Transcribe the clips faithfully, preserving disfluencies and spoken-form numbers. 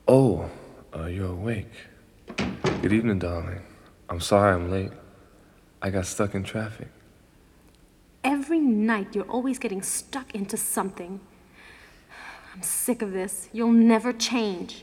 Oh, uh, you're awake. Good evening, darling. I'm sorry I'm late. I got stuck in traffic. Every night you're always getting stuck into something. I'm sick of this. You'll never change.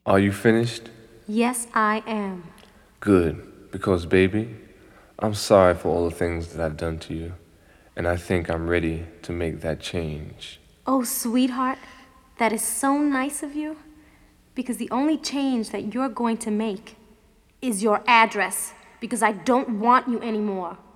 Are you finished? Yes, I am. Good, because baby, I'm sorry for all the things that I've done to you, and I think I'm ready to make that change. Oh, sweetheart, that is so nice of you. Because the only change that you're going to make is your address. Because I don't want you anymore.